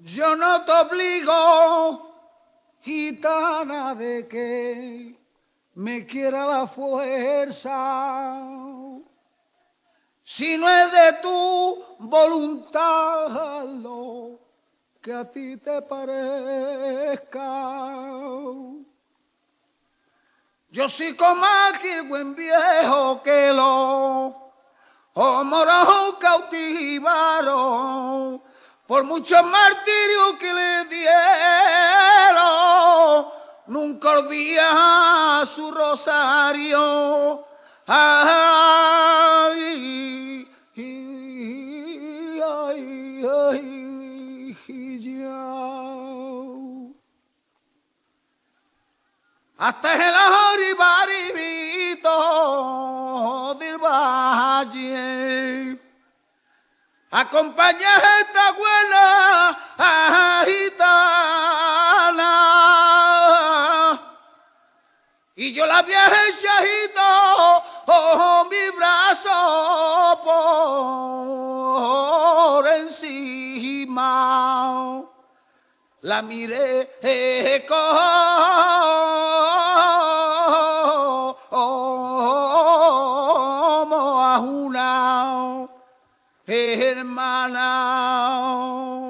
Yo no te obligo, gitana, de que me quiera la fuerza. Si no es de tu voluntad lo que a ti te parezca. Yo soy como aquel buen viejo que los moros cautivaron por muchos martirios que le dieron. Nunca olvida su rosario. Ay, ay, ay, ay, ya. Hasta el oribaribito del valle acompaña a esta buena gitana y yo la viaje echadito mi brazo por encima la miré como a una hermana.